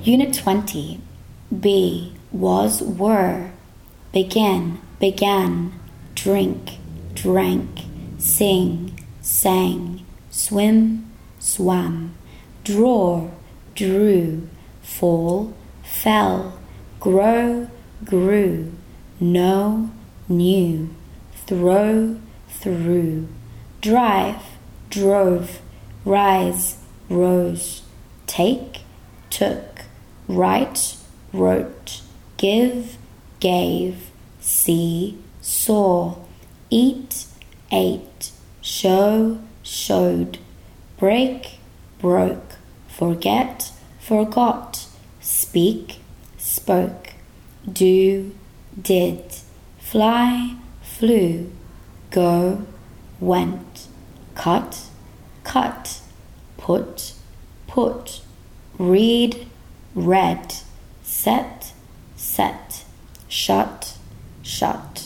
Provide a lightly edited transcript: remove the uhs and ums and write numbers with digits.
Unit 20. Be, was, were. Begin, began. Drink, drank. Sing, sang. Swim, swam. Draw, drew. Fall, fell. Grow, grew. Know, knew. Throw, threw. Drive, drove. Rise, rose. Take, took. Write, wrote. Give, gave. See, saw. Eat, ate. Show, showed. Break, broke. Forget, forgot. Speak, spoke. Do, did. Fly, flew. Go, went. Cut, cut. Put, put. Read, read. Set, set. Shut, shut.